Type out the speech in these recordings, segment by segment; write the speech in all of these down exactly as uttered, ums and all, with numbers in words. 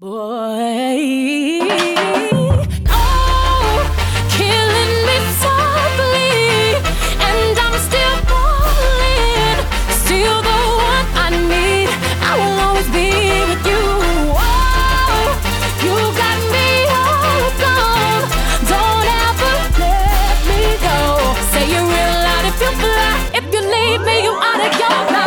Boy, oh, killing me softly, and I'm still falling. Still the one I need. I will always be with you. Oh, you got me hooked on. Don't ever let me go. Say it real loud if you fly. If you leave me, you out of your mind.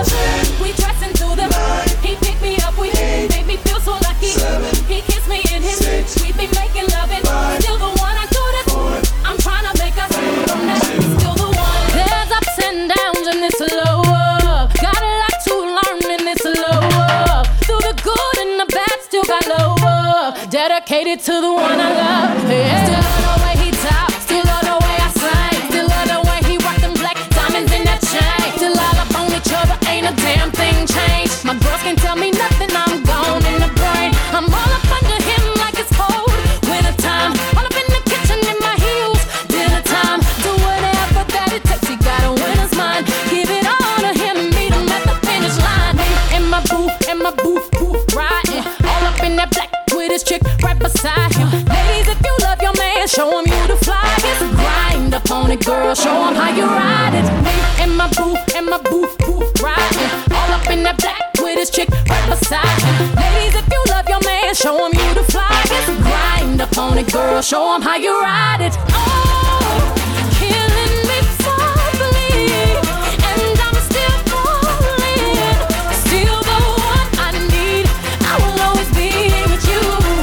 We dress into the night. He picked me up. We made me feel so lucky. Seven, he kissed me in his six, we be making love and five, still the one I do this four, I'm trying to make us from that. Still the one. There's ups and downs in this love. Got a lot to learn in this love. Through the good and the bad, still got love. Dedicated to the one I love. Yeah. Still love the way he talk. Still love the way I sing. Still love the way he rock them black diamonds in that chain. Still all up on each other, ain't a damn thing changed. My girls can't tell me nothing, I'm gone in the brain. I'm all up under him like it's cold winter time. All up in the kitchen in my heels, dinner time. Do whatever that it takes, he got a winner's mind. Give it all to him and meet him at the finish line. Me and my boo, and my boo, boo, riding all up in that black with his chick right beside him. Ladies, if you love your man, show him you the flyest. Grind up on it, girl, show him how you ride it. Me and my boo, and my boo, boo, riding all up in that black with his chick right beside him. Ladies, if you love your man, show him you the flyest. Grind up on it, girl, show him how you ride it. Oh, killing me softly, and I'm still falling. Still the one I need. I will always be with you.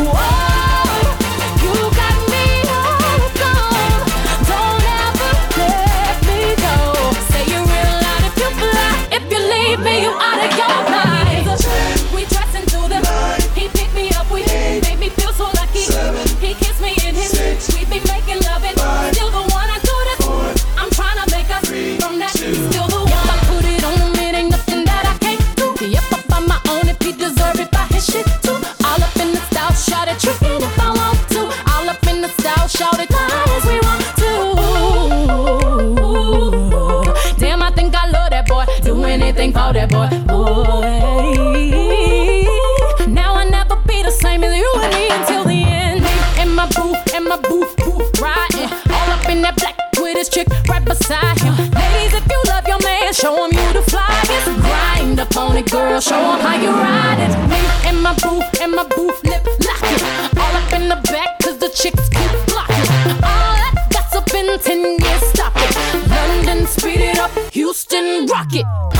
Oh, you got me hooked on. Don't ever let me go. Say it real loud if you fly. If you leave me, you out of your mind. We dress into the night. He picked me up. We made me feel so lucky. Seven, he kissed me in his six, we be making love and five, still the one I do this four, I'm trying to make us three, from that. Two, still the one. If I put it on him, it ain't nothing that I can't do. Yep, I find my own if he deserve it by his shit too. All up in the style, shout it, trickin' if I want to. All up in the style, shout it, as we want to. Damn, I think I love that boy. Do anything for that boy. Boy, now I never be the same as you and me until the end. And my boo, and my boo, boo, riding all up in that black with his chick right beside him. Ladies, if you love your man, show him you the flyest. Grind up on it, girl, show him how you ride it. Me and my boo, and my boo, lip lock it. All up in the back, cause the chicks keep blocking. All that gossip in ten years, stop it. London, speed it up, Houston, rock it.